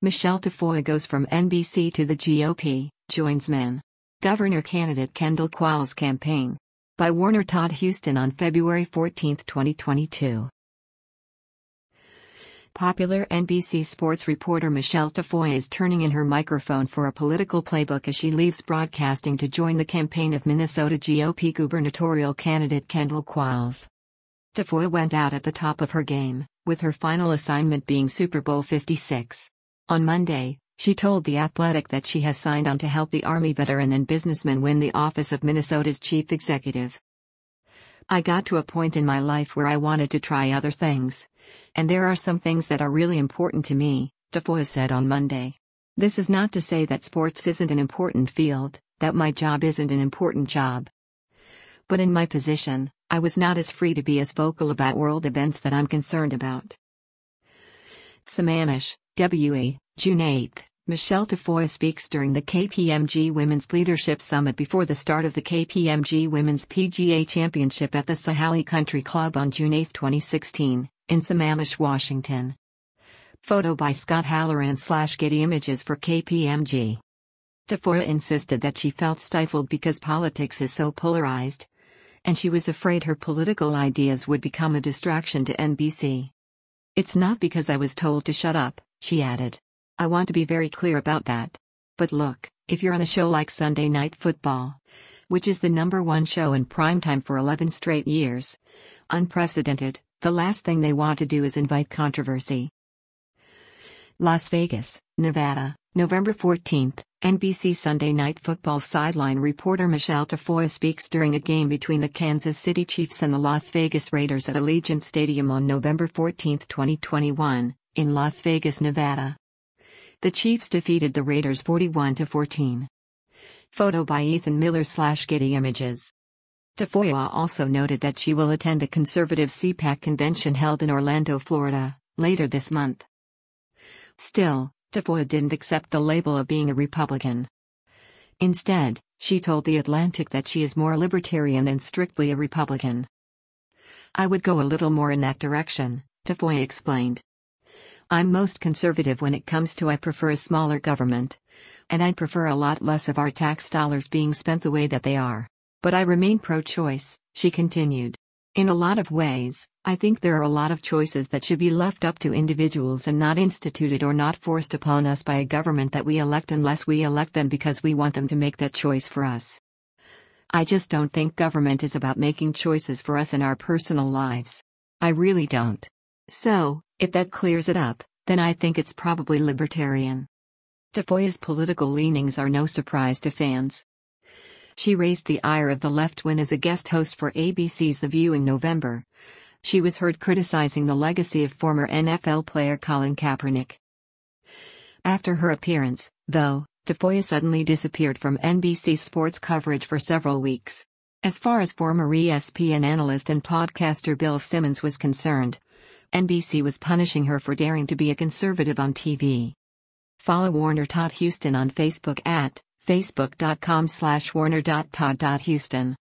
Michelle Tafoya goes from NBC to the GOP, joins men. Governor candidate Kendall Qualls campaign. By Warner Todd Houston on February 14, 2022. Popular NBC Sports reporter Michelle Tafoya is turning in her microphone for a political playbook as she leaves broadcasting to join the campaign of Minnesota GOP gubernatorial candidate Kendall Qualls. Tafoya went out at the top of her game, with her final assignment being Super Bowl 56. On Monday, she told The Athletic that she has signed on to help the Army veteran and businessman win the office of Minnesota's chief executive. I got to a point in my life where I wanted to try other things. And there are some things that are really important to me, Tafoya said on Monday. This is not to say that sports isn't an important field, that my job isn't an important job. But in my position, I was not as free to be as vocal about world events that I'm concerned about. Sammamish, WA, June 8. Michelle Tafoya speaks during the KPMG Women's Leadership Summit before the start of the KPMG Women's PGA Championship at the Sahalee Country Club on June 8, 2016, in Sammamish, Washington. Photo by Scott Halloran / Getty Images for KPMG. Tafoya insisted that she felt stifled because politics is so polarized, and she was afraid her political ideas would become a distraction to NBC. It's not because I was told to shut up, she added. I want to be very clear about that. But look, if you're on a show like Sunday Night Football, which is the #1 show in primetime for 11 straight years, unprecedented, the last thing they want to do is invite controversy. Las Vegas, Nevada, November 14. NBC Sunday Night Football sideline reporter Michelle Tafoya speaks during a game between the Kansas City Chiefs and the Las Vegas Raiders at Allegiant Stadium on November 14, 2021, in Las Vegas, Nevada. The Chiefs defeated the Raiders 41-14. Photo by Ethan Miller / Getty Images. Tafoya also noted that she will attend the conservative CPAC convention held in Orlando, Florida, later this month. Still, Tafoya didn't accept the label of being a Republican. Instead, she told The Atlantic that she is more libertarian than strictly a Republican. I would go a little more in that direction, Tafoya explained. I'm most conservative when it comes to I prefer a smaller government. And I'd prefer a lot less of our tax dollars being spent the way that they are. But I remain pro-choice, she continued. In a lot of ways, I think there are a lot of choices that should be left up to individuals and not instituted or not forced upon us by a government that we elect unless we elect them because we want them to make that choice for us. I just don't think government is about making choices for us in our personal lives. I really don't. So, if that clears it up, then I think it's probably libertarian. Tafoya's political leanings are no surprise to fans. She raised the ire of the left when as a guest host for ABC's The View in November, she was heard criticizing the legacy of former NFL player Colin Kaepernick. After her appearance, though, Tafoya suddenly disappeared from NBC sports coverage for several weeks. As far as former ESPN analyst and podcaster Bill Simmons was concerned, NBC was punishing her for daring to be a conservative on TV. Follow Warner Todd Houston on Facebook at facebook.com/warner.todd.houston.